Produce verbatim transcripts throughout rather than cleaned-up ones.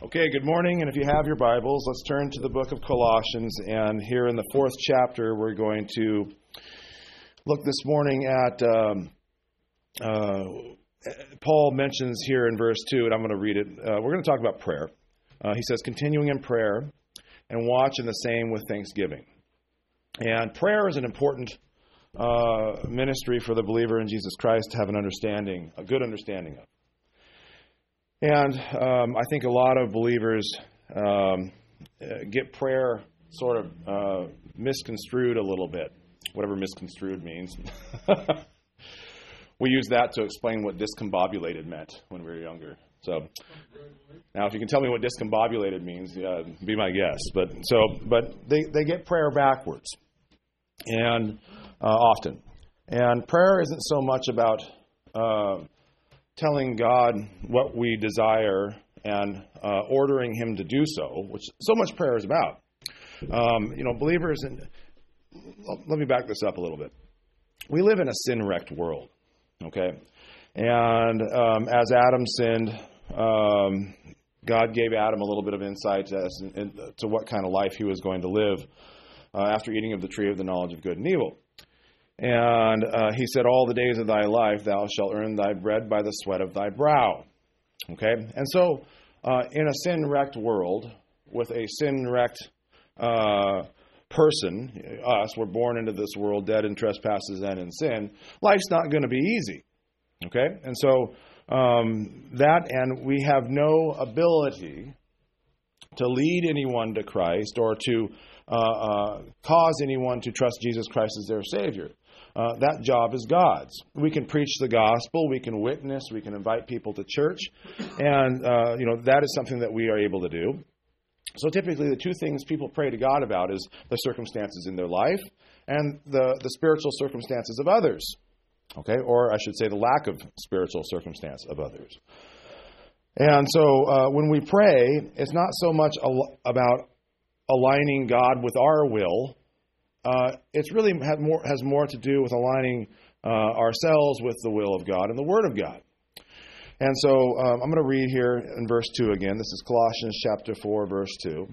Okay, good morning, and if you have your Bibles, let's turn to the book of Colossians, and here in the fourth chapter, we're going to look this morning at, um, uh, Paul mentions here in verse two, and I'm going to read it, uh, we're going to talk about prayer. Uh, he says, continuing in prayer, and watch in the same with thanksgiving. And prayer is an important uh, ministry for the believer in Jesus Christ to have an understanding, a good understanding of. And um, I think a lot of believers um, get prayer sort of uh, misconstrued a little bit, whatever misconstrued means. We use that to explain what discombobulated meant when we were younger. So now, if you can tell me what discombobulated means, uh, be my guest. But so, but they, they get prayer backwards, and uh, often. And prayer isn't so much about Uh, telling God what we desire and uh, ordering Him to do so, which so much prayer is about. Um, you know, believers, and let me back this up a little bit. We live in a sin-wrecked world, okay? And um, as Adam sinned, um, God gave Adam a little bit of insight as in, to what kind of life he was going to live uh, after eating of the tree of the knowledge of good and evil. And uh, he said, all the days of thy life thou shalt earn thy bread by the sweat of thy brow. Okay? And so, uh, in a sin-wrecked world, with a sin-wrecked uh, person, us, we're born into this world dead in trespasses and in sin, life's not going to be easy. Okay? And so, um, that, and we have no ability to lead anyone to Christ or to uh, uh, cause anyone to trust Jesus Christ as their Savior. Uh, that job is God's. We can preach the gospel, we can witness, we can invite people to church, and uh, you know that is something that we are able to do. So typically the two things people pray to God about is the circumstances in their life and the, the spiritual circumstances of others. Okay, or I should say the lack of spiritual circumstance of others. And so uh, when we pray, it's not so much al- about aligning God with our will. Uh, it's really has more, has more to do with aligning uh, ourselves with the will of God and the Word of God. And so um, I'm going to read here in verse two again. This is Colossians chapter four, verse two.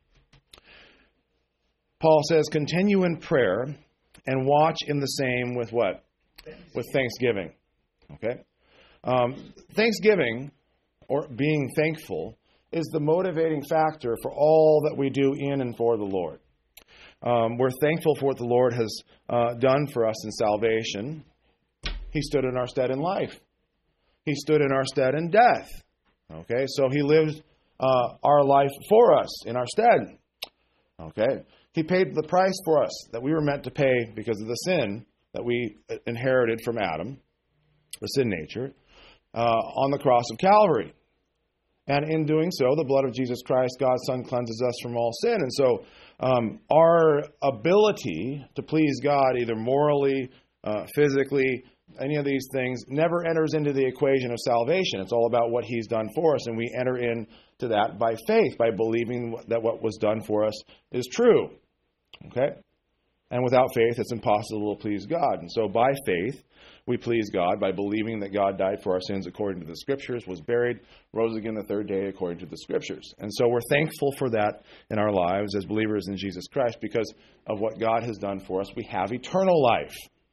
Paul says, continue in prayer and watch in the same with what? With thanksgiving. Okay? Um, thanksgiving, or being thankful, is the motivating factor for all that we do in and for the Lord. Um, we're thankful for what the Lord has uh, done for us in salvation. He stood in our stead in life. He stood in our stead in death. Okay, so He lived uh, our life for us in our stead. Okay, He paid the price for us that we were meant to pay because of the sin that we inherited from Adam, the sin nature, uh, on the cross of Calvary. And in doing so, the blood of Jesus Christ, God's Son, cleanses us from all sin. And so um, our ability to please God, either morally, uh, physically, any of these things, never enters into the equation of salvation. It's all about what He's done for us, and we enter into that by faith, by believing that what was done for us is true. Okay? And without faith, it's impossible to please God. And so by faith, we please God by believing that God died for our sins according to the Scriptures, was buried, rose again the third day according to the Scriptures. And so we're thankful for that in our lives as believers in Jesus Christ because of what God has done for us. We have eternal life.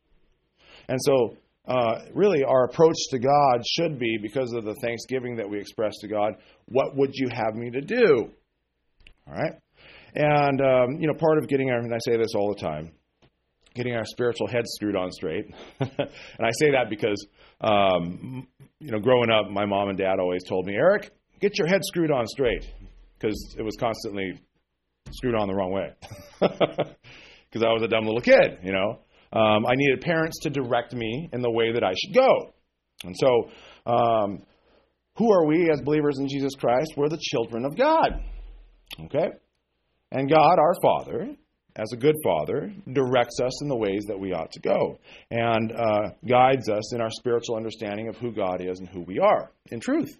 And so uh, really our approach to God should be, because of the thanksgiving that we express to God, what would you have me to do? All right? And, um, you know, part of getting our, and I say this all the time, getting our spiritual head screwed on straight. And I say that because, um, you know, growing up, my mom and dad always told me, Eric, get your head screwed on straight, because it was constantly screwed on the wrong way. Because I was a dumb little kid, you know. Um, I needed parents to direct me in the way that I should go. And so, um, who are we as believers in Jesus Christ? We're the children of God. Okay? And God, our Father, as a good Father, directs us in the ways that we ought to go and uh, guides us in our spiritual understanding of who God is and who we are in truth.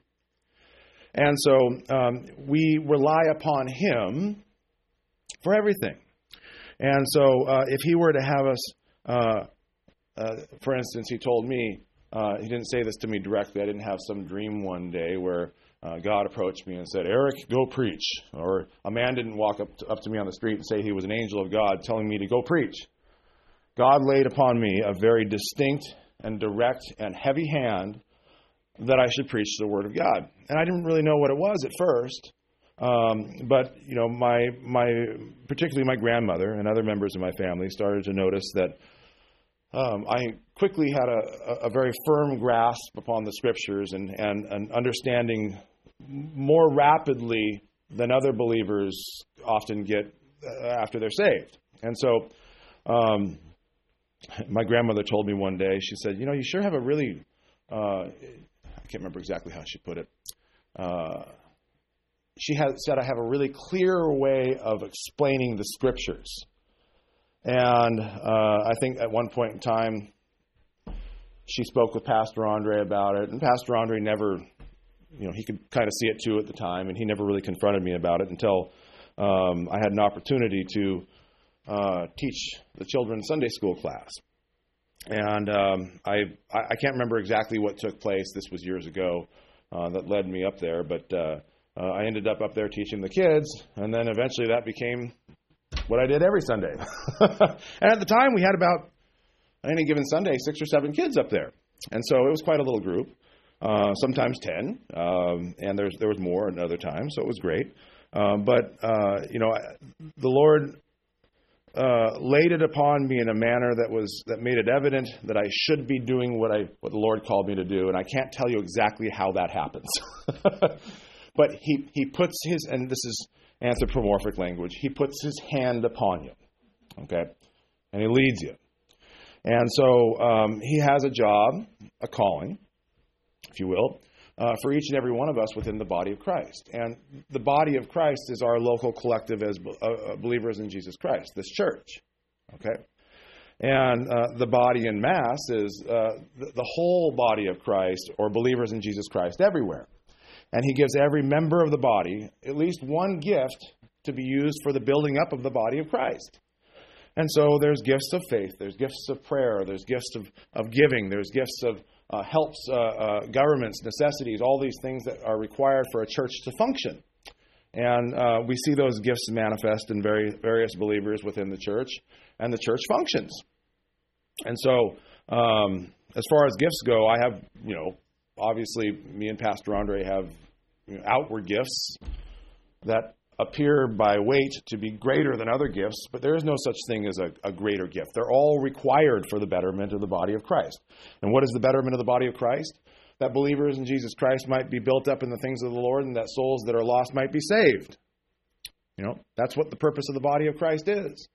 And so um, we rely upon Him for everything. And so uh, if He were to have us, uh, uh, for instance, He told me, uh, he didn't say this to me directly. I didn't have some dream one day where uh, God approached me and said, Eric, go preach. Or a man didn't walk up to, up to me on the street and say he was an angel of God telling me to go preach. God laid upon me a very distinct and direct and heavy hand that I should preach the Word of God. And I didn't really know what it was at first. Um, but, you know, my my particularly my grandmother and other members of my family started to notice that um, I quickly had a, a very firm grasp upon the Scriptures and, and, and understanding more rapidly than other believers often get after they're saved. And so um, my grandmother told me one day, she said, you know, you sure have a really, uh, I can't remember exactly how she put it. Uh, she had said, I have a really clear way of explaining the Scriptures. And uh, I think at one point in time, she spoke with Pastor Andre about it. And Pastor Andre never, you know, he could kind of see it too at the time. And he never really confronted me about it until um, I had an opportunity to uh, teach the children's Sunday school class. And um, I, I can't remember exactly what took place. This was years ago uh, that led me up there. But uh, uh, I ended up up there teaching the kids. And then eventually that became what I did every Sunday. And at the time, we had about, on any given Sunday, six or seven kids up there. And so it was quite a little group, uh, sometimes ten, um, and there's, there was more another time, so it was great. Um, but, uh, you know, the Lord uh, laid it upon me in a manner that was that made it evident that I should be doing what I what the Lord called me to do, and I can't tell you exactly how that happens. But he, he puts his, and this is anthropomorphic language, he puts his hand upon you, okay, and he leads you. And so um, he has a job, a calling, if you will, uh, for each and every one of us within the body of Christ. And the body of Christ is our local collective as uh, believers in Jesus Christ, this church, okay? And uh, the body in mass is uh, the, the whole body of Christ, or believers in Jesus Christ everywhere. And he gives every member of the body at least one gift to be used for the building up of the body of Christ. And so there's gifts of faith, there's gifts of prayer, there's gifts of, of giving, there's gifts of uh, helps, uh, uh, governments, necessities, all these things that are required for a church to function. And uh, we see those gifts manifest in very, various believers within the church, and the church functions. And so um, as far as gifts go, I have, you know, obviously me and Pastor Andre have you know, outward gifts that appear by weight to be greater than other gifts, but there is no such thing as a, a greater gift. They're all required for the betterment of the body of Christ. And what is the betterment of the body of Christ? That believers in Jesus Christ might be built up in the things of the Lord, and that souls that are lost might be saved. You know, that's what the purpose of the body of Christ is.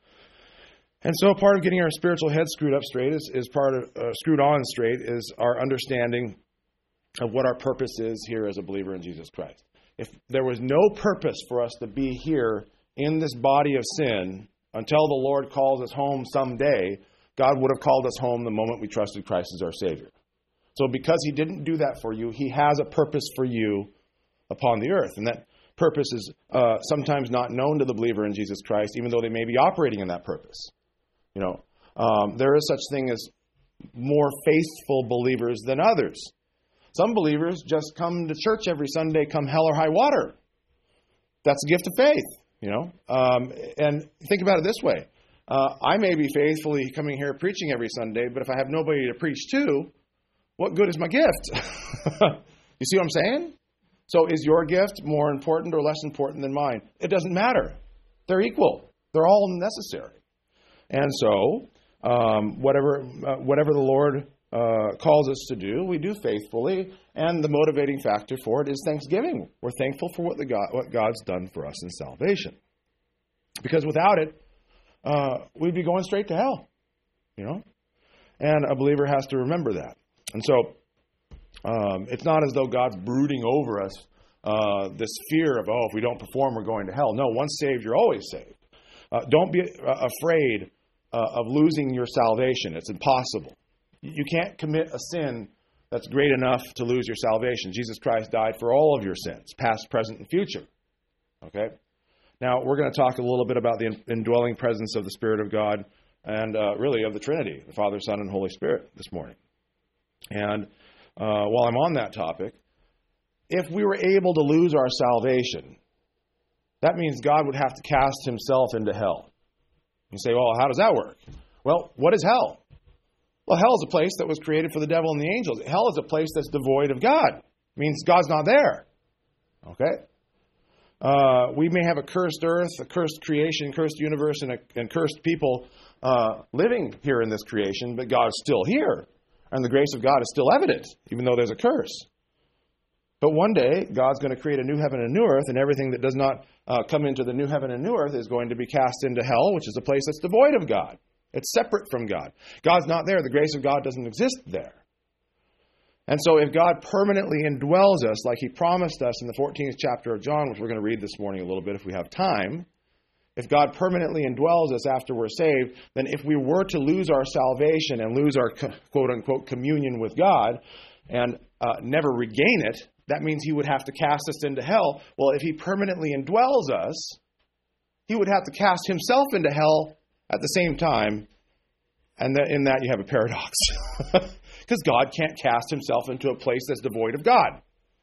And so part of getting our spiritual head screwed up straight is, is part of uh, screwed on straight is our understanding of what our purpose is here as a believer in Jesus Christ. If there was no purpose for us to be here in this body of sin until the Lord calls us home someday, God would have called us home the moment we trusted Christ as our Savior. So because he didn't do that for you, he has a purpose for you upon the earth. And that purpose is uh, sometimes not known to the believer in Jesus Christ, even though they may be operating in that purpose. You know, um, there is such thing as more faithful believers than others. Some believers just come to church every Sunday, come hell or high water. That's a gift of faith, you know. Um, and think about it this way. Uh, I may be faithfully coming here preaching every Sunday, but if I have nobody to preach to, what good is my gift? You see what I'm saying? So is your gift more important or less important than mine? It doesn't matter. They're equal. They're all necessary. And so um, whatever uh, whatever the Lord Uh, calls us to do, we do faithfully, and the motivating factor for it is thanksgiving. We're thankful for what the God, what God's done for us in salvation. Because without it, uh, we'd be going straight to hell, you know. And a believer has to remember that. And so, um, it's not as though God's brooding over us uh, this fear of, oh, if we don't perform, we're going to hell. No, once saved, you're always saved. Uh, don't be uh, afraid uh, of losing your salvation. It's impossible. You can't commit a sin that's great enough to lose your salvation. Jesus Christ died for all of your sins, past, present, and future. Okay? Now, we're going to talk a little bit about the indwelling presence of the Spirit of God and uh, really of the Trinity, the Father, Son, and Holy Spirit this morning. And uh, while I'm on that topic, if we were able to lose our salvation, that means God would have to cast himself into hell. You say, well, how does that work? Well, what is hell? Well, hell is a place that was created for the devil and the angels. Hell is a place that's devoid of God. It means God's not there. Okay? Uh, we may have a cursed earth, a cursed creation, cursed universe, and, a, and cursed people uh, living here in this creation, but God is still here. And the grace of God is still evident, even though there's a curse. But one day, God's going to create a new heaven and a new earth, and everything that does not uh, come into the new heaven and new earth is going to be cast into hell, which is a place that's devoid of God. It's separate from God. God's not there. The grace of God doesn't exist there. And so if God permanently indwells us, like he promised us in the fourteenth chapter of John, which we're going to read this morning a little bit if we have time, if God permanently indwells us after we're saved, then if we were to lose our salvation and lose our quote-unquote communion with God and uh, never regain it, that means he would have to cast us into hell. Well, if he permanently indwells us, he would have to cast himself into hell at the same time. And that, in that you have a paradox. Because God can't cast himself into a place that's devoid of God.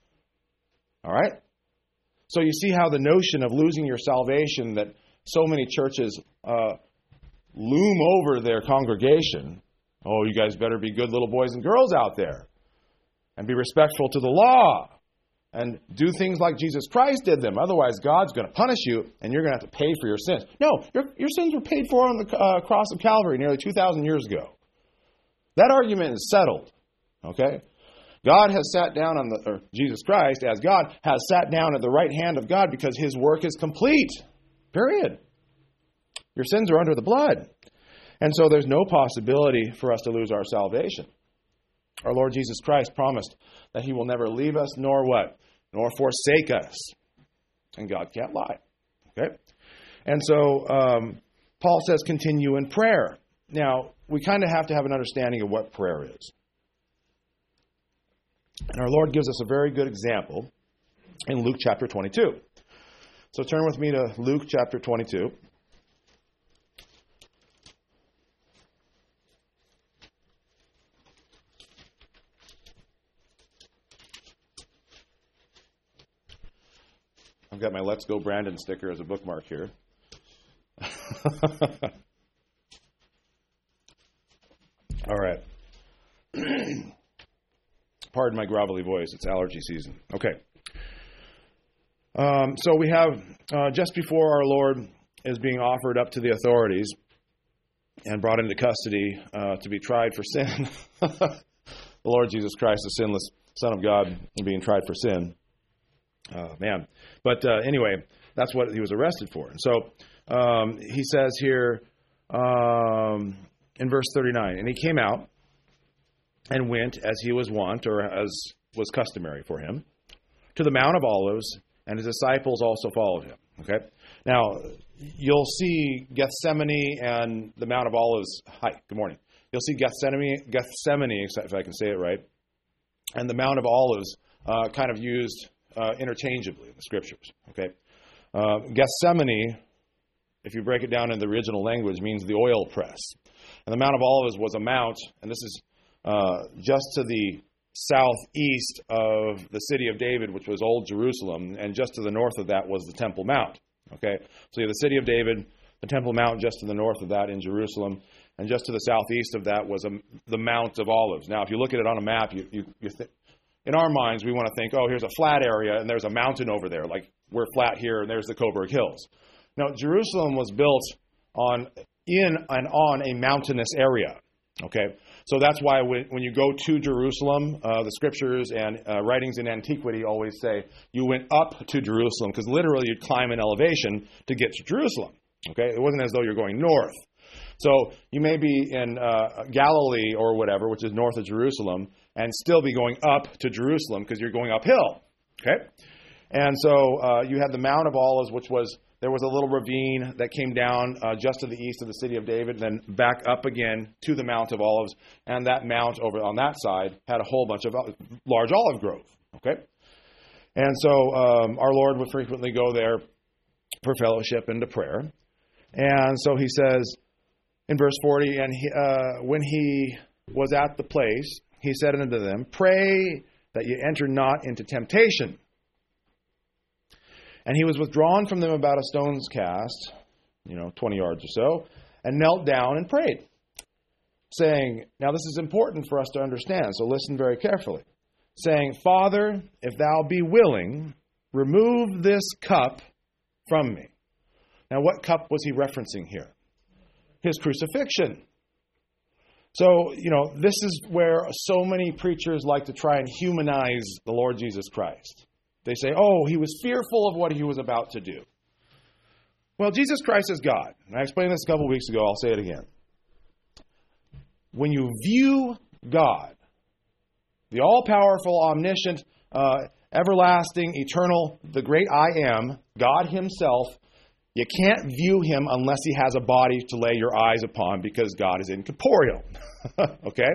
All right? So you see how the notion of losing your salvation that so many churches uh, loom over their congregation. Oh, you guys better be good little boys and girls out there. And be respectful to the law. And do things like Jesus Christ did them. Otherwise, God's going to punish you, and you're going to have to pay for your sins. No, your, your sins were paid for on the uh, cross of Calvary nearly two thousand years ago. That argument is settled. Okay? God has sat down on the, or Jesus Christ, as God, has sat down at the right hand of God because his work is complete. Period. Your sins are under the blood. And so there's no possibility for us to lose our salvation. Our Lord Jesus Christ promised that he will never leave us, nor what? Nor forsake us. And God can't lie. Okay? And so um, Paul says continue in prayer. Now, we kind of have to have an understanding of what prayer is. And our Lord gives us a very good example in Luke chapter twenty-two. So turn with me to Luke chapter twenty-two. I've got my Let's Go Brandon sticker as a bookmark here. All right. Pardon my grovelly voice. It's allergy season. Okay. Um, so we have, uh, just before our Lord is being offered up to the authorities and brought into custody uh, to be tried for sin, the Lord Jesus Christ, the sinless Son of God, being tried for sin. Oh, man. But uh, anyway, that's what he was arrested for. And so um, he says here um, in verse thirty-nine, and he came out and went as he was wont, or as was customary for him, to the Mount of Olives, and his disciples also followed him. Okay? Now, you'll see Gethsemane and the Mount of Olives. Hi, good morning. You'll see Gethsemane, Gethsemane, if I can say it right, and the Mount of Olives uh, kind of used Uh, interchangeably in the scriptures. Okay, uh, Gethsemane, if you break it down in the original language, means the oil press, and the Mount of Olives was a mount, and this is uh, just to the southeast of the city of David, which was Old Jerusalem, and just to the north of that was the Temple Mount. Okay, so you have the city of David, the Temple Mount just to the north of that in Jerusalem, and just to the southeast of that was a, the Mount of Olives. Now, if you look at it on a map, you you, you think. In our minds, we want to think, oh, here's a flat area and there's a mountain over there. Like we're flat here and there's the Coburg Hills. Now, Jerusalem was built on in and on a mountainous area. Okay, so that's why when, when you go to Jerusalem, uh, the scriptures and uh, writings in antiquity always say you went up to Jerusalem because literally you'd climb an elevation to get to Jerusalem. Okay, it wasn't as though you're going north. So you may be in uh, Galilee or whatever, which is north of Jerusalem, and still be going up to Jerusalem because you're going uphill. Okay? And so uh, you had the Mount of Olives, which was, there was a little ravine that came down uh, just to the east of the city of David, and then back up again to the Mount of Olives. And that mount over on that side had a whole bunch of large olive grove. Okay? And so um, our Lord would frequently go there for fellowship and to prayer. And so he says in verse forty, and he, uh, when he was at the place, he said unto them, Pray that ye enter not into temptation. And he was withdrawn from them about a stone's cast, you know, twenty yards or so, and knelt down and prayed, saying, now this is important for us to understand, so listen very carefully, saying, Father, if thou be willing, remove this cup from me. Now, what cup was he referencing here? His crucifixion. So, you know, this is where so many preachers like to try and humanize the Lord Jesus Christ. They say, oh, he was fearful of what he was about to do. Well, Jesus Christ is God. And I explained this a couple weeks ago. I'll say it again. When you view God, the all-powerful, omniscient, uh, everlasting, eternal, the great I am, God himself, you can't view him unless he has a body to lay your eyes upon because God is incorporeal. Okay?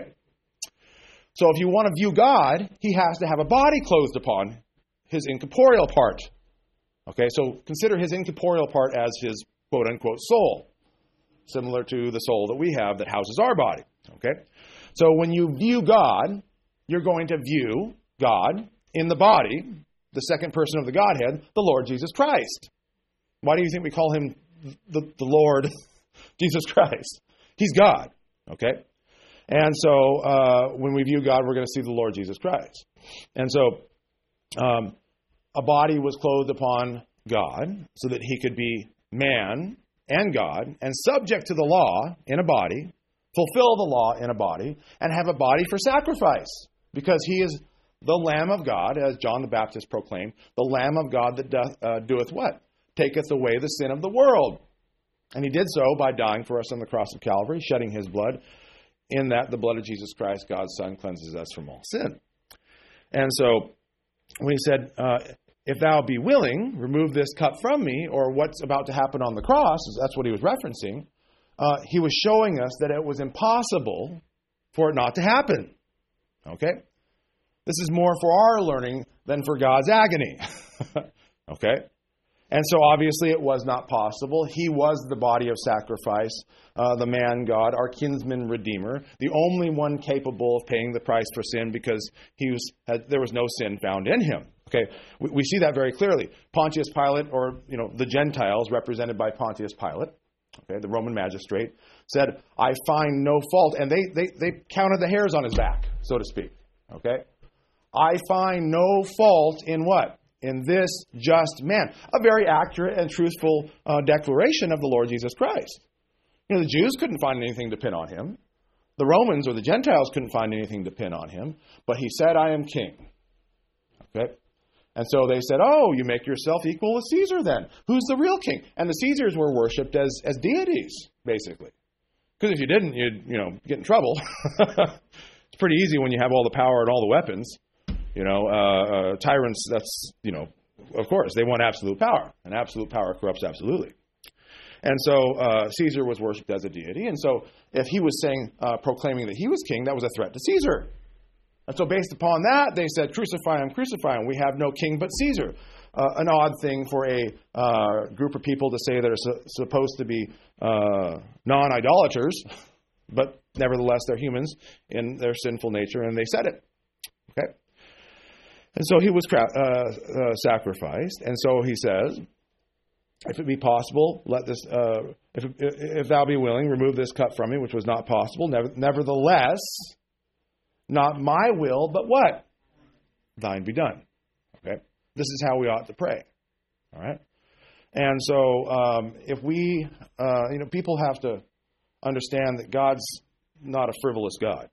So if you want to view God, he has to have a body clothed upon his incorporeal part. Okay, so consider his incorporeal part as his quote-unquote soul, similar to the soul that we have that houses our body. Okay, so when you view God, you're going to view God in the body, the second person of the Godhead, the Lord Jesus Christ. Why do you think we call him the, the Lord Jesus Christ? He's God. Okay, and so uh, when we view God, we're going to see the Lord Jesus Christ. And so um, a body was clothed upon God so that he could be man and God and subject to the law in a body, fulfill the law in a body, and have a body for sacrifice because he is the Lamb of God, as John the Baptist proclaimed, the Lamb of God that doth, uh, doeth what? Taketh away the sin of the world. And he did so by dying for us on the cross of Calvary, shedding his blood, in that the blood of Jesus Christ, God's Son, cleanses us from all sin. And so when he said, uh, if thou be willing, remove this cup from me, or what's about to happen on the cross, that's what he was referencing, uh, he was showing us that it was impossible for it not to happen. Okay? This is more for our learning than for God's agony. Okay? And so obviously it was not possible. He was the body of sacrifice, uh, the man God, our kinsman redeemer, the only one capable of paying the price for sin because he was had, there was no sin found in him. Okay, we, we see that very clearly. Pontius Pilate, or you know the Gentiles represented by Pontius Pilate, okay, the Roman magistrate, said, "I find no fault," and they they they counted the hairs on his back, so to speak. Okay, I find no fault in what? In this just man. A very accurate and truthful uh, declaration of the Lord Jesus Christ. You know, the Jews couldn't find anything to pin on him. The Romans or the Gentiles couldn't find anything to pin on him. But he said, I am king. Okay? And so they said, oh, you make yourself equal with Caesar then. Who's the real king? And the Caesars were worshipped as, as deities, basically. Because if you didn't, you'd, you know, get in trouble. It's pretty easy when you have all the power and all the weapons. You know, uh, uh, tyrants, that's, you know, of course, they want absolute power. And absolute power corrupts absolutely. And so uh, Caesar was worshipped as a deity. And so if he was saying, uh, proclaiming that he was king, that was a threat to Caesar. And so based upon that, they said, crucify him, crucify him. We have no king but Caesar. Uh, an odd thing for a uh, group of people to say that are su- supposed to be uh, non-idolaters, but nevertheless they're humans in their sinful nature, and they said it. Okay? And so he was cra- uh, uh, sacrificed. And so he says, if it be possible, let this, uh, if, if thou be willing, remove this cup from me, which was not possible. Never, nevertheless, not my will, but what? Thine be done. Okay? This is how we ought to pray. All right? And so um, if we, uh, you know, people have to understand that God's not a frivolous God.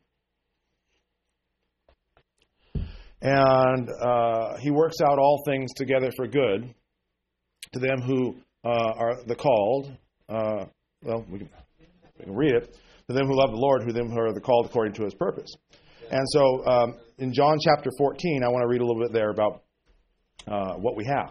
And uh, he works out all things together for good to them who uh, are the called. Uh, well, we can, we can read it. To them who love the Lord, who them who are the called according to his purpose. And so um, in John chapter fourteen, I want to read a little bit there about uh, what we have.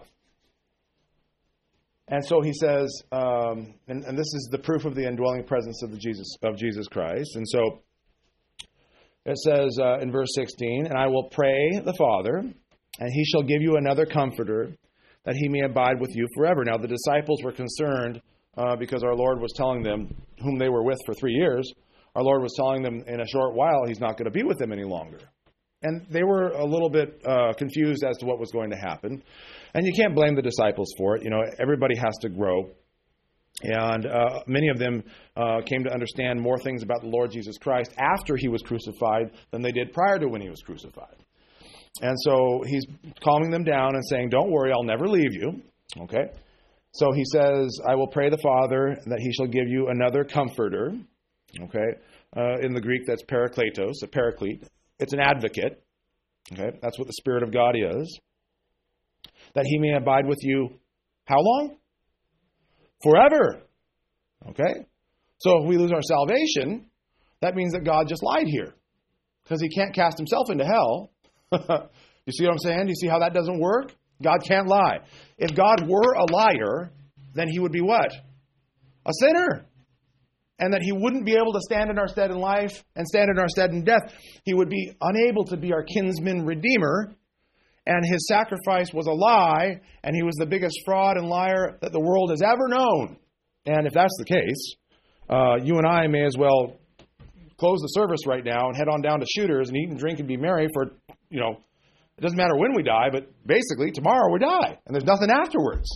And so he says, um, and, and this is the proof of the indwelling presence of the Jesus of Jesus Christ. And so it says uh, in verse sixteen, and I will pray the Father, and he shall give you another comforter, that he may abide with you forever. Now the disciples were concerned uh, because our Lord was telling them, whom they were with for three years, our Lord was telling them in a short while He's not going to be with them any longer. And they were a little bit uh, confused as to what was going to happen. And you can't blame the disciples for it. You know, everybody has to grow. And uh, many of them uh, came to understand more things about the Lord Jesus Christ after He was crucified than they did prior to when He was crucified. And so He's calming them down and saying, don't worry, I'll never leave you. Okay? So He says, I will pray the Father that He shall give you another comforter. Okay? Uh, in the Greek, that's parakletos, a paraclete. It's an advocate. Okay? That's what the Spirit of God is. That He may abide with you how long? Forever. Okay? So if we lose our salvation, that means that God just lied here. Because He can't cast Himself into hell. You see what I'm saying? Do you see how that doesn't work? God can't lie. If God were a liar, then He would be what? A sinner. And that He wouldn't be able to stand in our stead in life and stand in our stead in death. He would be unable to be our kinsman redeemer. And His sacrifice was a lie, and He was the biggest fraud and liar that the world has ever known. And if that's the case, uh, you and I may as well close the service right now and head on down to Shooters and eat and drink and be merry for, you know, it doesn't matter when we die, but basically tomorrow we die, and there's nothing afterwards.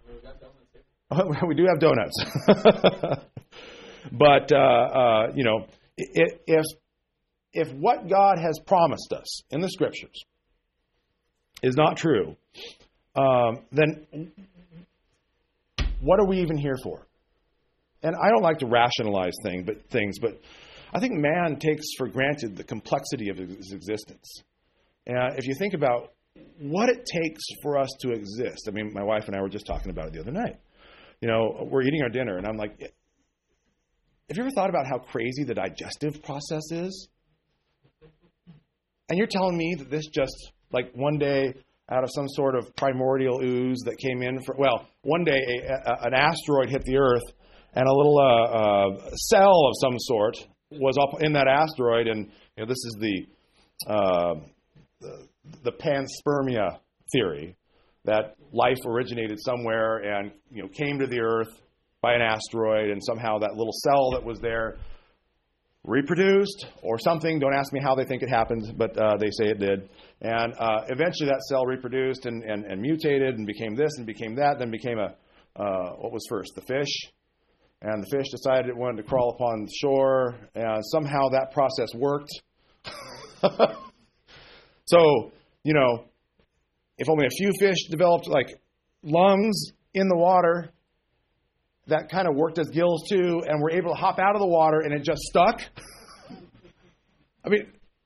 We do have donuts. But, uh, uh, you know, if, if what God has promised us in the Scriptures is not true, um, then what are we even here for? And I don't like to rationalize thing, but things, but I think man takes for granted the complexity of his existence. And if you think about what it takes for us to exist, I mean, my wife and I were just talking about it the other night. You know, we're eating our dinner, and I'm like, have you ever thought about how crazy the digestive process is? And you're telling me that this just, like one day out of some sort of primordial ooze that came in, for, well, one day a, a, an asteroid hit the Earth, and a little uh, uh, cell of some sort was up in that asteroid, and you know, this is the, uh, the the panspermia theory, that life originated somewhere and you know came to the Earth by an asteroid, and somehow that little cell that was there reproduced or something. Don't ask me how they think it happened, but uh, they say it did. And uh, eventually that cell reproduced and, and, and mutated and became this and became that, then became a, uh, what was first? The fish. And the fish decided it wanted to crawl upon the shore, and somehow that process worked. So, you know, if only a few fish developed like lungs in the water, that kind of worked as gills too, and were able to hop out of the water, and it just stuck. I mean,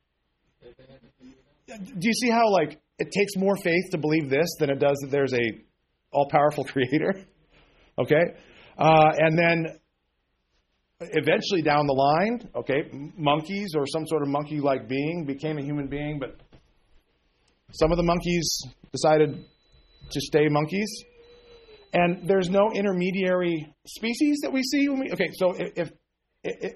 do you see how like it takes more faith to believe this than it does that there's a all-powerful creator? Okay, uh, and then eventually down the line, okay, monkeys or some sort of monkey-like being became a human being, but some of the monkeys decided to stay monkeys. And there's no intermediary species that we see. When we, okay, so if if,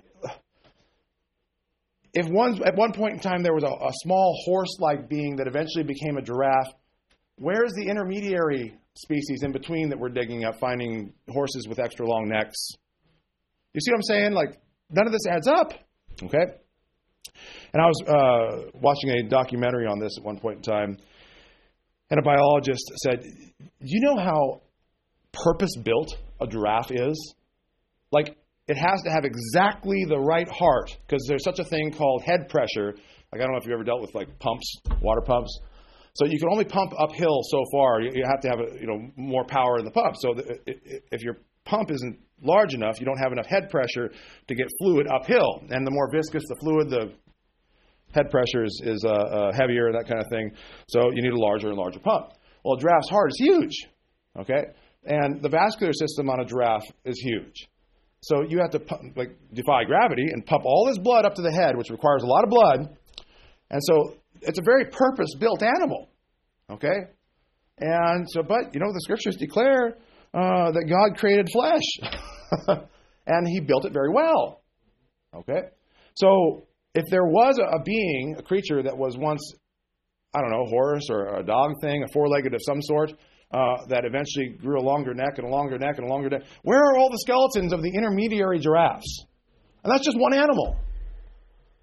if one at one point in time there was a, a small horse-like being that eventually became a giraffe, where's the intermediary species in between that we're digging up, finding horses with extra long necks? You see what I'm saying? Like, none of this adds up. Okay? And I was uh, watching a documentary on this at one point in time, and a biologist said, do you know how purpose-built a giraffe is? Like, it has to have exactly the right heart, because there's such a thing called head pressure. Like, I don't know if you've ever dealt with, like, pumps, water pumps. So you can only pump uphill so far. You, you have to have, a, you know, more power in the pump. So the, it, if your pump isn't large enough, you don't have enough head pressure to get fluid uphill. And the more viscous the fluid, the head pressure is, is uh, uh, heavier, that kind of thing. So you need a larger and larger pump. Well, a giraffe's heart is huge, okay? And the vascular system on a giraffe is huge. So you have to pump, like defy gravity and pump all this blood up to the head, which requires a lot of blood. And so it's a very purpose-built animal, okay? And so, but, you know, the scriptures declare uh, that God created flesh. And he built it very well, okay? So if there was a, a being, a creature that was once, I don't know, a horse or a dog thing, a four-legged of some sort, uh, that eventually grew a longer neck and a longer neck and a longer neck, where are all the skeletons of the intermediary giraffes? And that's just one animal.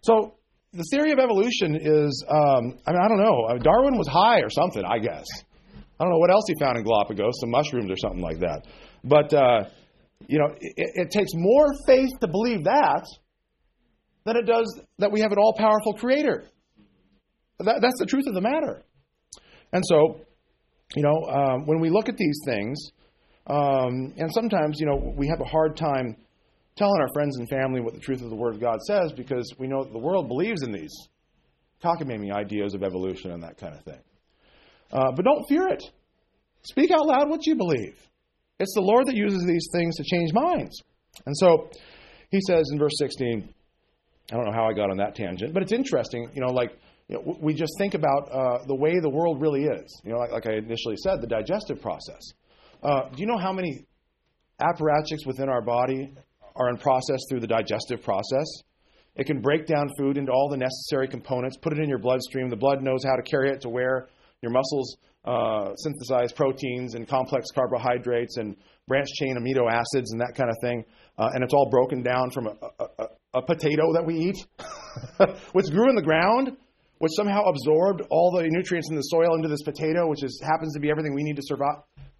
So the theory of evolution is, um, I mean, I don't know. Darwin was high or something, I guess. I don't know what else he found in Galapagos, some mushrooms or something like that. But, uh, you know, it, it takes more faith to believe that than it does that we have an all-powerful creator. That, that's the truth of the matter. And so, you know, um, when we look at these things, um, and sometimes, you know, we have a hard time telling our friends and family what the truth of the Word of God says because we know that the world believes in these cockamamie ideas of evolution and that kind of thing. Uh, but don't fear it. Speak out loud what you believe. It's the Lord that uses these things to change minds. And so he says in verse sixteen, I don't know how I got on that tangent, but it's interesting, you know, like, you know, we just think about uh, the way the world really is. You know, like, like I initially said, the digestive process. Uh, do you know how many apparatchiks within our body are in process through the digestive process? It can break down food into all the necessary components, put it in your bloodstream. The blood knows how to carry it to where your muscles uh, synthesize proteins and complex carbohydrates and branched-chain amino acids and that kind of thing. Uh, and it's all broken down from a, a, a, a potato that we eat, which grew in the ground, which somehow absorbed all the nutrients in the soil into this potato, which is, happens to be everything we need to survive.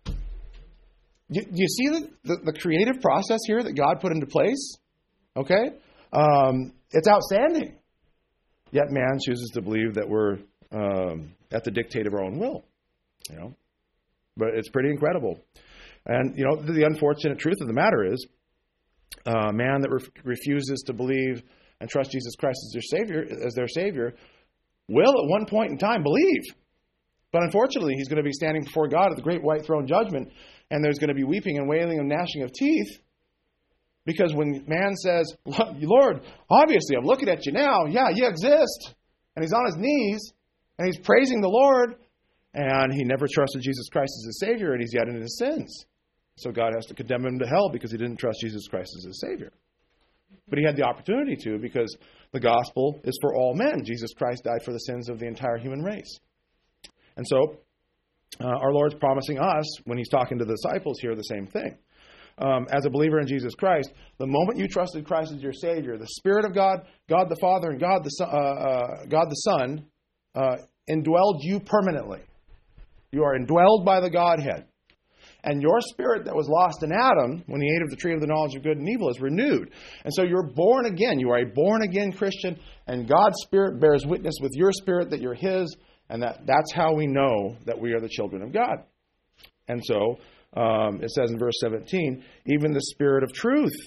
Do you see the, the, the creative process here that God put into place? Okay? Um, it's outstanding. Yet man chooses to believe that we're um, at the dictate of our own will. You know? But it's pretty incredible. And, you know, the, the unfortunate truth of the matter is, uh, man that re- refuses to believe and trust Jesus Christ as their Savior, as their Savior, will at one point in time believe. But unfortunately, he's going to be standing before God at the great white throne judgment, and there's going to be weeping and wailing and gnashing of teeth. Because when man says, Lord, obviously I'm looking at you now. Yeah, you exist. And he's on his knees, and he's praising the Lord, and he never trusted Jesus Christ as his Savior, and he's yet in his sins. So God has to condemn him to hell because he didn't trust Jesus Christ as his Savior. But he had the opportunity to, because the gospel is for all men. Jesus Christ died for the sins of the entire human race. And so uh, our Lord's promising us, when he's talking to the disciples here, the same thing. Um, as a believer in Jesus Christ, the moment you trusted Christ as your Savior, the Spirit of God, God the Father, and God the Son, uh, uh, God the Son uh, indwelled you permanently. You are indwelled by the Godhead. And your spirit that was lost in Adam, when he ate of the tree of the knowledge of good and evil, is renewed. And so you're born again. You are a born-again Christian, and God's Spirit bears witness with your spirit that you're his, and that, that's how we know that we are the children of God. And so um, it says in verse seventeen, even the Spirit of truth.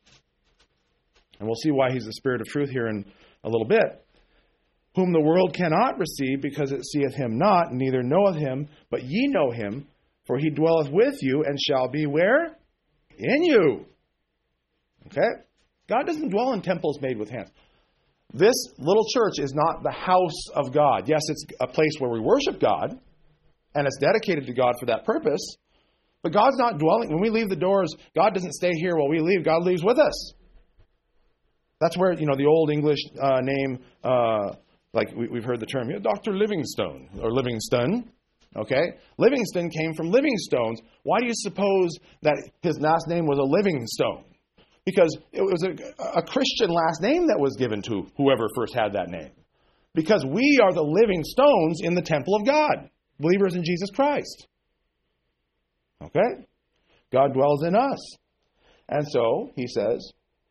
And we'll see why he's the Spirit of truth here in a little bit. Whom the world cannot receive, because it seeth him not, neither knoweth him, but ye know him, for he dwelleth with you and shall be where? In you. Okay? God doesn't dwell in temples made with hands. This little church is not the house of God. Yes, it's a place where we worship God, and it's dedicated to God for that purpose. But God's not dwelling. When we leave the doors, God doesn't stay here while we leave. God leaves with us. That's where, you know, the old English uh, name, uh, like we, we've heard the term, you know, Doctor Livingstone, or Livingston. Okay? Livingston came from Livingstones. Why do you suppose that his last name was a Livingstone? Because it was a, a Christian last name that was given to whoever first had that name. Because we are the living stones in the temple of God, believers in Jesus Christ. Okay? God dwells in us. And so, he says,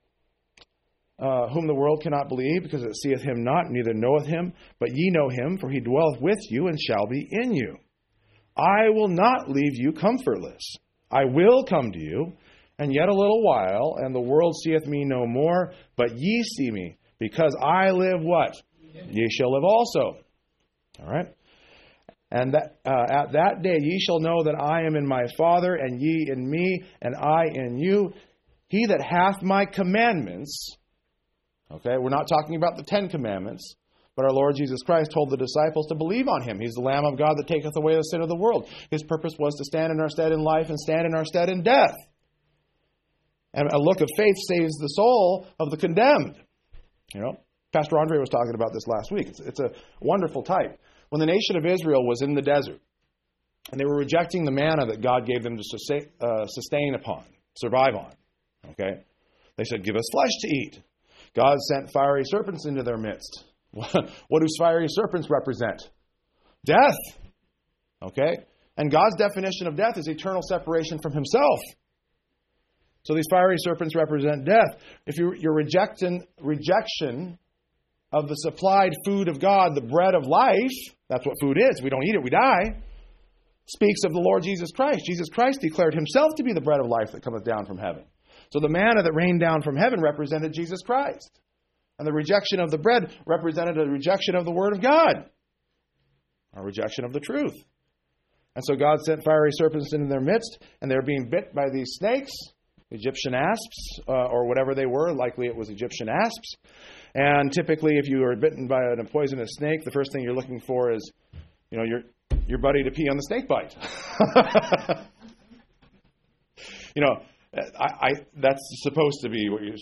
uh, whom the world cannot believe, because it seeth him not, neither knoweth him, but ye know him, for he dwelleth with you and shall be in you. I will not leave you comfortless. I will come to you, and yet a little while, and the world seeth me no more, but ye see me, because I live what? Ye shall live also. All right? And that, uh, at that day ye shall know that I am in my Father, and ye in me, and I in you. He that hath my commandments, okay, we're not talking about the Ten Commandments, but our Lord Jesus Christ told the disciples to believe on him. He's the Lamb of God that taketh away the sin of the world. His purpose was to stand in our stead in life and stand in our stead in death. And a look of faith saves the soul of the condemned. You know, Pastor Andre was talking about this last week. It's, it's a wonderful type. When the nation of Israel was in the desert, and they were rejecting the manna that God gave them to sustain, uh, sustain upon, survive on, okay? They said, give us flesh to eat. God sent fiery serpents into their midst. What do fiery serpents represent? Death. Okay? And God's definition of death is eternal separation from himself. So these fiery serpents represent death. If you, your rejection, rejection of the supplied food of God, the bread of life, that's what food is. We don't eat it, we die. Speaks of the Lord Jesus Christ. Jesus Christ declared himself to be the bread of life that cometh down from heaven. So the manna that rained down from heaven represented Jesus Christ. And the rejection of the bread represented a rejection of the Word of God. A rejection of the truth. And so God sent fiery serpents into their midst, and they're being bit by these snakes, Egyptian asps, uh, or whatever they were. Likely it was Egyptian asps. And typically if you are bitten by a poisonous snake, the first thing you're looking for is, you know, your your buddy to pee on the snake bite. you know, I, I that's supposed to be what you.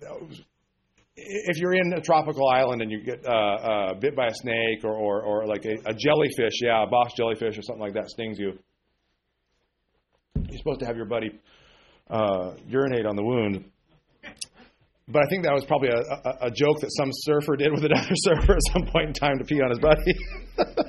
If you're in a tropical island and you get uh, uh, bit by a snake or or, or like a, a jellyfish, yeah, a box jellyfish or something like that stings you, you're supposed to have your buddy uh, urinate on the wound. But I think that was probably a, a, a joke that some surfer did with another surfer at some point in time to pee on his buddy.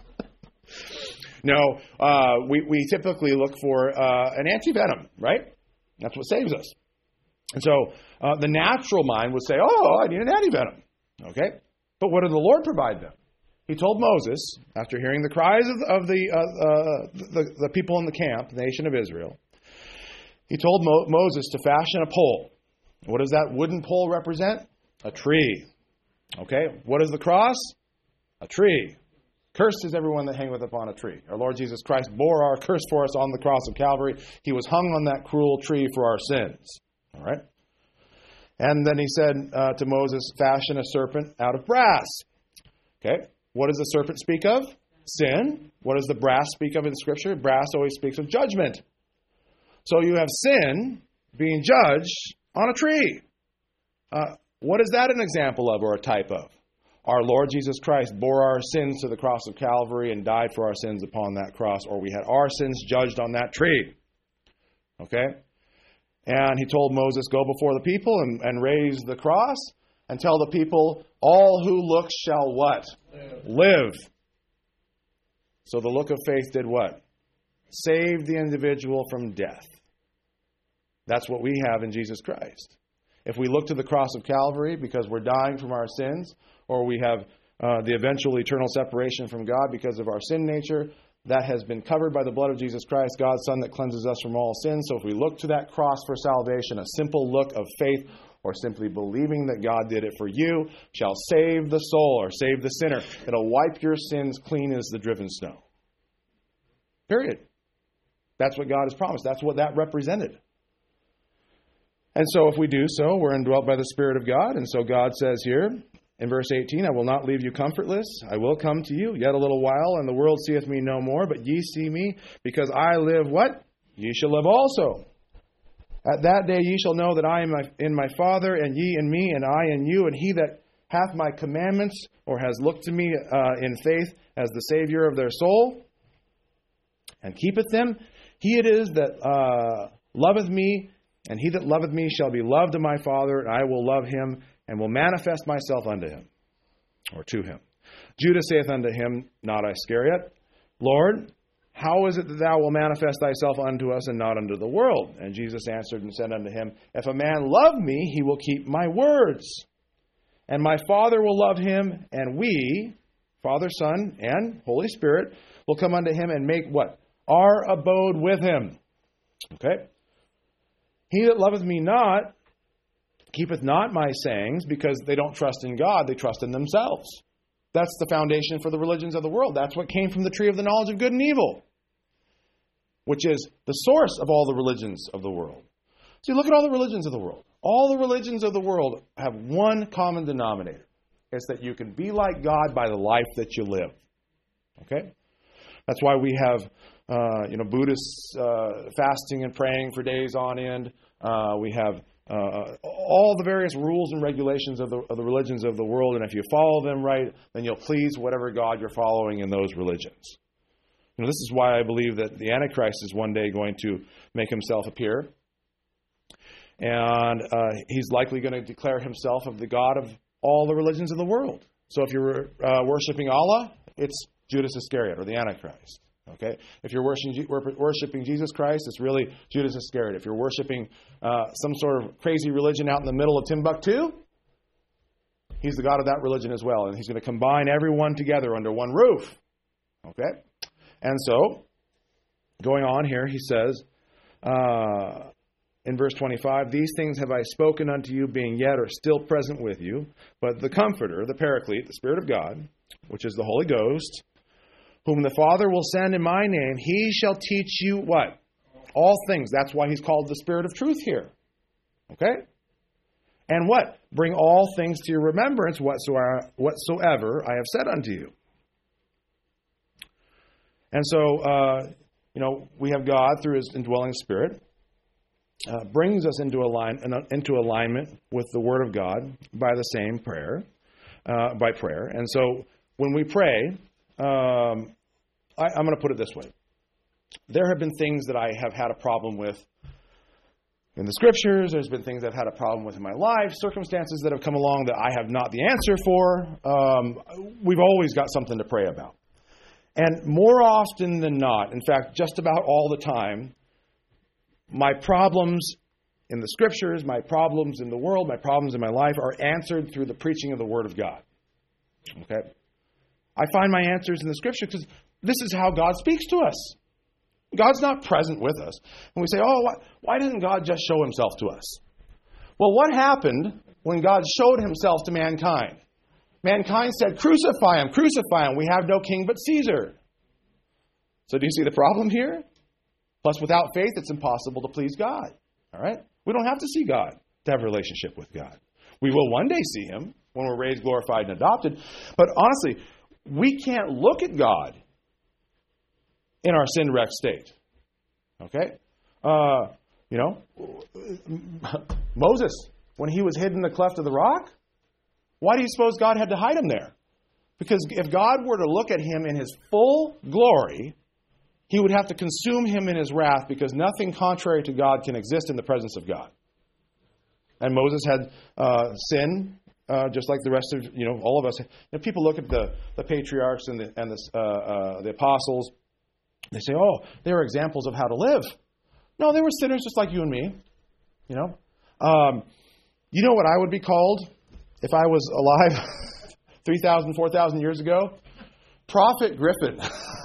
No, uh, we, we typically look for uh, an anti-venom, right? That's what saves us. And so uh, the natural mind would say, oh, I need an anti-venom. Okay? But what did the Lord provide them? He told Moses, after hearing the cries of, of the, uh, uh, the, the people in the camp, the nation of Israel, he told Mo- Moses to fashion a pole. What does that wooden pole represent? A tree. Okay? What is the cross? A tree. Cursed is everyone that hangeth upon a tree. Our Lord Jesus Christ bore our curse for us on the cross of Calvary. He was hung on that cruel tree for our sins. All right? And then he said uh, to Moses, fashion a serpent out of brass. Okay? What does the serpent speak of? Sin. What does the brass speak of in Scripture? Brass always speaks of judgment. So you have sin being judged on a tree. Uh, what is that an example of or a type of? Our Lord Jesus Christ bore our sins to the cross of Calvary and died for our sins upon that cross, or we had our sins judged on that tree. Okay? And he told Moses, go before the people and, and raise the cross and tell the people, all who look shall what? Live. Live. So the look of faith did what? Saved the individual from death. That's what we have in Jesus Christ. If we look to the cross of Calvary because we're dying from our sins, or we have uh, the eventual eternal separation from God because of our sin nature, that has been covered by the blood of Jesus Christ, God's Son that cleanses us from all sin. So if we look to that cross for salvation, a simple look of faith, or simply believing that God did it for you, shall save the soul or save the sinner. It'll wipe your sins clean as the driven snow. Period. That's what God has promised. That's what that represented. And so if we do so, we're indwelt by the Spirit of God. And so God says here in verse eighteen, I will not leave you comfortless. I will come to you yet a little while, and the world seeth me no more. But ye see me, because I live what? Ye shall live also. At that day ye shall know that I am in my Father, and ye in me, and I in you. And he that hath my commandments, or has looked to me uh, in faith as the Savior of their soul, and keepeth them, he it is that uh, loveth me, and he that loveth me shall be loved of my Father, and I will love him, and will manifest myself unto him, or to him. Judas saith unto him, not Iscariot, Lord, how is it that thou wilt manifest thyself unto us, and not unto the world? And Jesus answered and said unto him, if a man love me, he will keep my words. And my Father will love him, and we, Father, Son, and Holy Spirit, will come unto him and make what? Our abode with him. Okay? He that loveth me not, keepeth not my sayings, because they don't trust in God, they trust in themselves. That's the foundation for the religions of the world. That's what came from the tree of the knowledge of good and evil, which is the source of all the religions of the world. See, look at all the religions of the world. All the religions of the world have one common denominator. It's that you can be like God by the life that you live. Okay? That's why we have uh, you know, Buddhists uh, fasting and praying for days on end. Uh, we have Uh, all the various rules and regulations of the, of the religions of the world, and if you follow them right, then you'll please whatever God you're following in those religions. You know, this is why I believe that the Antichrist is one day going to make himself appear. And uh, he's likely going to declare himself of the God of all the religions of the world. So if you're uh, worshiping Allah, it's Judas Iscariot or the Antichrist. Okay? If you're worshiping, worshiping Jesus Christ, it's really Judas Iscariot. If you're worshiping uh, some sort of crazy religion out in the middle of Timbuktu, he's the God of that religion as well. And he's going to combine everyone together under one roof. Okay? And so, going on here, he says, uh, in verse twenty-five, these things have I spoken unto you, being yet or still present with you. But the Comforter, the Paraclete, the Spirit of God, which is the Holy Ghost, whom the Father will send in my name, he shall teach you what? All things. That's why he's called the Spirit of truth here. Okay? And what? Bring all things to your remembrance whatsoever, whatsoever I have said unto you. And so, uh, you know, we have God through his indwelling Spirit. Uh, brings us into, align, into alignment with the Word of God by the same prayer, uh, by prayer. And so when we pray, um, I, I'm going to put it this way. There have been things that I have had a problem with in the Scriptures. There's been things I've had a problem with in my life, circumstances that have come along that I have not the answer for. Um, we've always got something to pray about. And more often than not, in fact, just about all the time, my problems in the Scriptures, my problems in the world, my problems in my life are answered through the preaching of the Word of God. Okay? I find my answers in the Scripture because this is how God speaks to us. God's not present with us. And we say, oh, why, why doesn't God just show himself to us? Well, what happened when God showed himself to mankind? Mankind said, crucify him, crucify him. We have no king but Caesar. So do you see the problem here? Plus, without faith, it's impossible to please God. All right? We don't have to see God to have a relationship with God. We will one day see him when we're raised, glorified, and adopted. But honestly, we can't look at God in our sin-wrecked state. Okay? Uh, you know, Moses, when he was hid in the cleft of the rock, why do you suppose God had to hide him there? Because if God were to look at him in his full glory, he would have to consume him in his wrath, because nothing contrary to God can exist in the presence of God. And Moses had uh, sin, uh, just like the rest of, you know, all of us. You know, people look at the, the patriarchs and the, and the, uh, uh, the apostles. They say, oh, they were examples of how to live. No, they were sinners just like you and me. You know, um, you know what I would be called if I was alive three thousand, four thousand years ago? Prophet Griffin.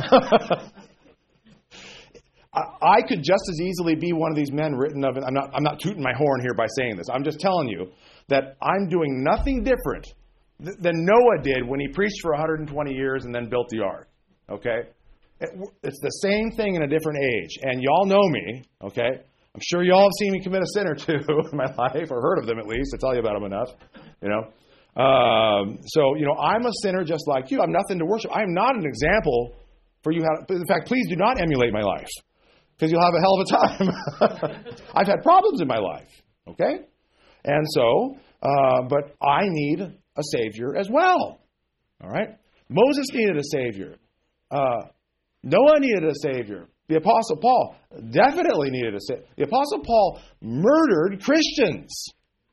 I could just as easily be one of these men written of. I'm not. I'm not tooting my horn here by saying this. I'm just telling you that I'm doing nothing different th- than Noah did when he preached for one hundred twenty years and then built the ark. Okay, it, it's the same thing in a different age. And y'all know me. Okay, I'm sure y'all have seen me commit a sin or two in my life, or heard of them at least. I tell you about them enough. You know, um, so you know, I'm a sinner just like you. I'm nothing to worship. I am not an example for you. How to, in fact, please do not emulate my life, because you'll have a hell of a time. I've had problems in my life, okay? And so, uh, but I need a Savior as well, all right? Moses needed a Savior. Uh, Noah needed a Savior. The Apostle Paul definitely needed a Savior. The Apostle Paul murdered Christians,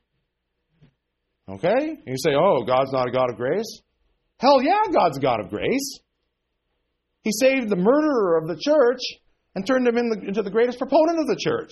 okay? And you say, oh, God's not a God of grace? Hell yeah, God's a God of grace. He saved the murderer of the church and turned him in the, into the greatest proponent of the church.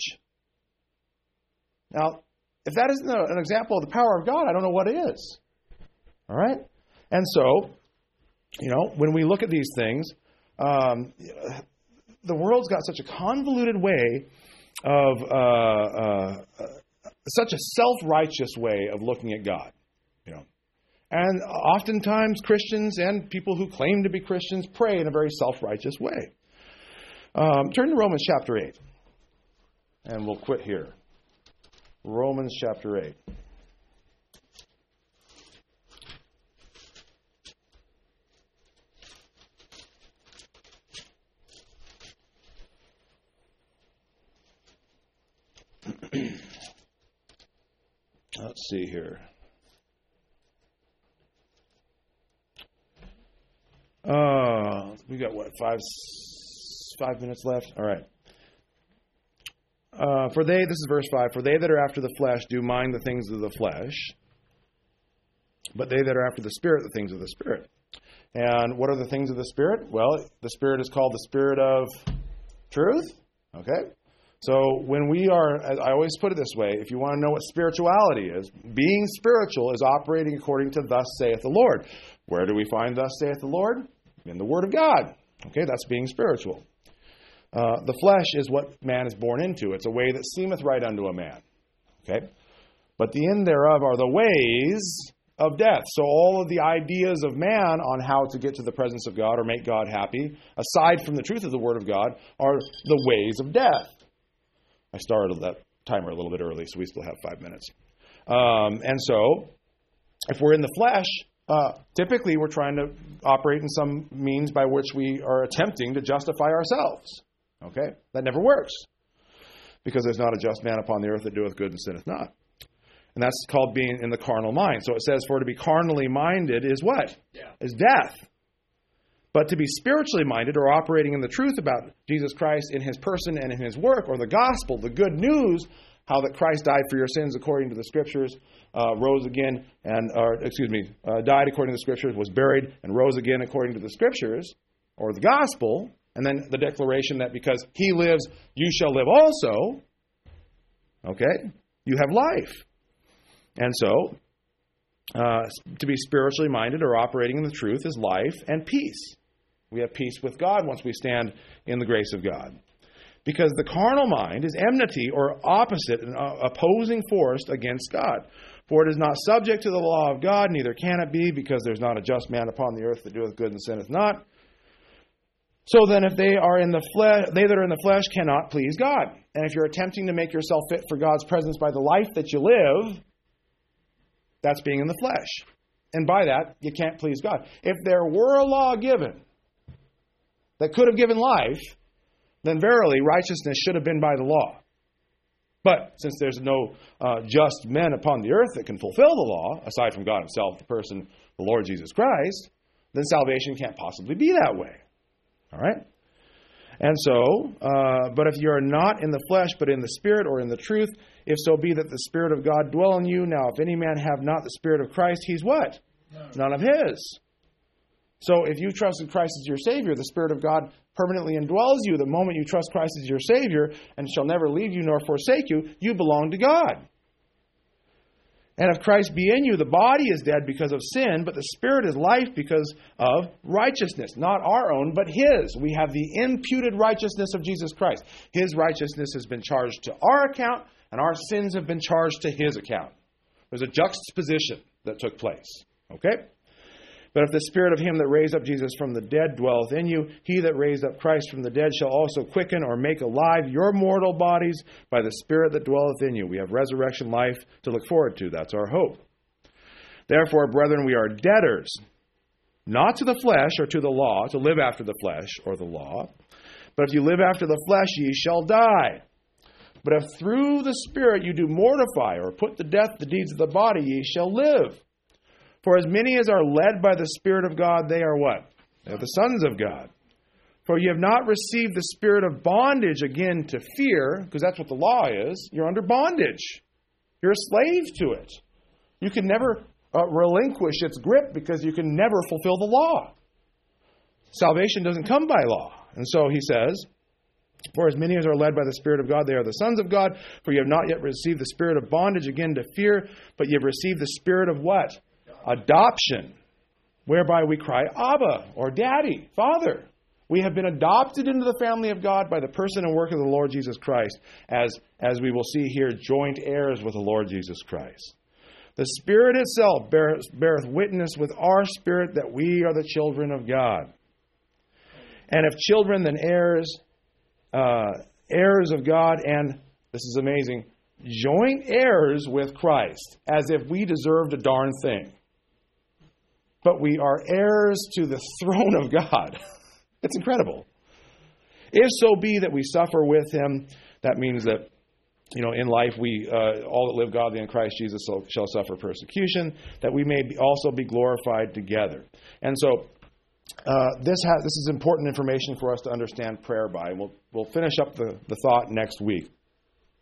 Now, if that isn't a, an example of the power of God, I don't know what is. All right? And so, you know, when we look at these things, um, the world's got such a convoluted way of, uh, uh, such a self-righteous way of looking at God. You know, and oftentimes Christians and people who claim to be Christians pray in a very self-righteous way. Um, turn to Romans chapter eight, and we'll quit here. Romans chapter eight. Let's see here. Uh, we got what, five... Five minutes left? All right. uh, for they, this is verse five, for they that are after the flesh do mind the things of the flesh, but they that are after the Spirit, the things of the Spirit. And what are the things of the Spirit? Well, the Spirit is called the Spirit of truth. Okay? So when we are, I always put it this way, if you want to know what spirituality is, being spiritual is operating according to thus saith the Lord. Where do we find thus saith the Lord? In the Word of God. Okay, that's being spiritual. Uh, the flesh is what man is born into. It's a way that seemeth right unto a man. Okay? But the end thereof are the ways of death. So all of the ideas of man on how to get to the presence of God or make God happy, aside from the truth of the Word of God, are the ways of death. I started that timer a little bit early, so we still have five minutes. Um, and so, if we're in the flesh, uh, typically we're trying to operate in some means by which we are attempting to justify ourselves. Okay? That never works. Because there's not a just man upon the earth that doeth good and sinneth not. And that's called being in the carnal mind. So it says, for to be carnally minded is what? Yeah. Is death. But to be spiritually minded or operating in the truth about Jesus Christ in His person and in His work, or the gospel, the good news, how that Christ died for your sins according to the Scriptures, uh, rose again, and or, excuse me, uh, died according to the Scriptures, was buried, and rose again according to the Scriptures, or the gospel, and then the declaration that because He lives, you shall live also. Okay? You have life. And so, uh, to be spiritually minded or operating in the truth is life and peace. We have peace with God once we stand in the grace of God. Because the carnal mind is enmity or opposite, an opposing force against God. For it is not subject to the law of God, neither can it be, because there is not a just man upon the earth that doeth good and sinneth not. So then if they are in the flesh, they that are in the flesh cannot please God. And if you're attempting to make yourself fit for God's presence by the life that you live, that's being in the flesh. And by that, you can't please God. If there were a law given that could have given life, then verily righteousness should have been by the law. But since there's no uh, just men upon the earth that can fulfill the law, aside from God Himself, the person, the Lord Jesus Christ, then salvation can't possibly be that way. All right? And so, uh, but if you are not in the flesh, but in the Spirit or in the truth, if so be that the Spirit of God dwell in you, now if any man have not the Spirit of Christ, he's what? None of his. So if you trusted Christ as your Savior, the Spirit of God permanently indwells you. The moment you trust Christ as your Savior and shall never leave you nor forsake you, you belong to God. And if Christ be in you, the body is dead because of sin, but the Spirit is life because of righteousness. Not our own, but His. We have the imputed righteousness of Jesus Christ. His righteousness has been charged to our account, and our sins have been charged to His account. There's a juxtaposition that took place. Okay? But if the Spirit of Him that raised up Jesus from the dead dwelleth in you, He that raised up Christ from the dead shall also quicken or make alive your mortal bodies by the Spirit that dwelleth in you. We have resurrection life to look forward to. That's our hope. Therefore, brethren, we are debtors, not to the flesh or to the law, to live after the flesh or the law. But if you live after the flesh, ye shall die. But if through the Spirit you do mortify or put to death the deeds of the body, ye shall live. For as many as are led by the Spirit of God, they are what? They are the sons of God. For you have not received the spirit of bondage again to fear, because that's what the law is. You're under bondage. You're a slave to it. You can never uh, relinquish its grip because you can never fulfill the law. Salvation doesn't come by law. And so he says, for as many as are led by the Spirit of God, they are the sons of God. For you have not yet received the spirit of bondage again to fear, but you have received the spirit of what? Adoption, whereby we cry, Abba, or Daddy, Father. We have been adopted into the family of God by the person and work of the Lord Jesus Christ, as, as we will see here, joint heirs with the Lord Jesus Christ. The Spirit itself beareth, beareth witness with our spirit that we are the children of God. And if children, then heirs, uh, heirs of God, and, this is amazing, joint heirs with Christ, as if we deserved a darn thing. But we are heirs to the throne of God. It's incredible. If so be that we suffer with Him, that means that, you know, in life we, uh, all that live godly in Christ Jesus shall suffer persecution, that we may be also be glorified together. And so uh, this has this is important information for us to understand prayer by. And we'll we'll finish up the, the thought next week.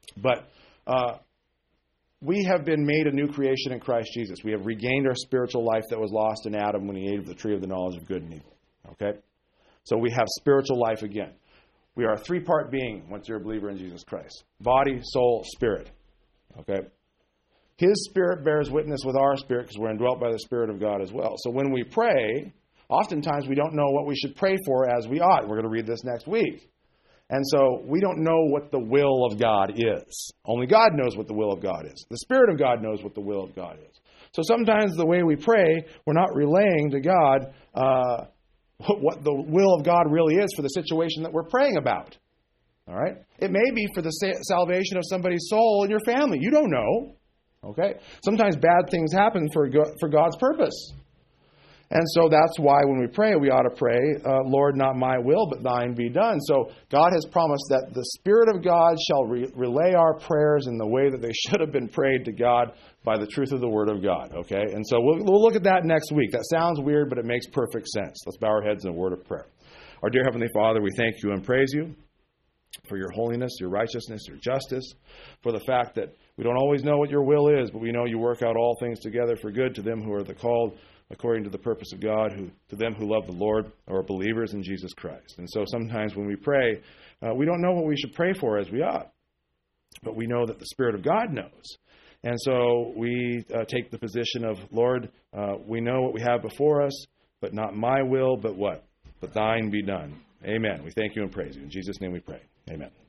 But uh, we have been made a new creation in Christ Jesus. We have regained our spiritual life that was lost in Adam when he ate of the tree of the knowledge of good and evil. Okay? So we have spiritual life again. We are a three-part being once you're a believer in Jesus Christ. Body, soul, spirit. Okay? His Spirit bears witness with our spirit because we're indwelt by the Spirit of God as well. So when we pray, oftentimes we don't know what we should pray for as we ought. We're going to read this next week. And so we don't know what the will of God is. Only God knows what the will of God is. The Spirit of God knows what the will of God is. So sometimes the way we pray, we're not relaying to God uh, what the will of God really is for the situation that we're praying about. All right? It may be for the salvation of somebody's soul in your family. You don't know. Okay? Sometimes bad things happen for for God's purpose. And so that's why when we pray, we ought to pray, uh, Lord, not my will, but thine be done. So God has promised that the Spirit of God shall re- relay our prayers in the way that they should have been prayed to God by the truth of the Word of God. Okay? And so we'll, we'll look at that next week. That sounds weird, but it makes perfect sense. Let's bow our heads in a word of prayer. Our dear Heavenly Father, we thank you and praise you for your holiness, your righteousness, your justice, for the fact that we don't always know what your will is, but we know you work out all things together for good to them who are the called according to the purpose of God, who to them who love the Lord or are believers in Jesus Christ. And so sometimes when we pray, uh, we don't know what we should pray for as we ought, but we know that the Spirit of God knows. And so we uh, take the position of, Lord, uh, we know what we have before us, but not my will, but what? But thine be done. Amen. We thank you and praise you. In Jesus' name we pray. Amen.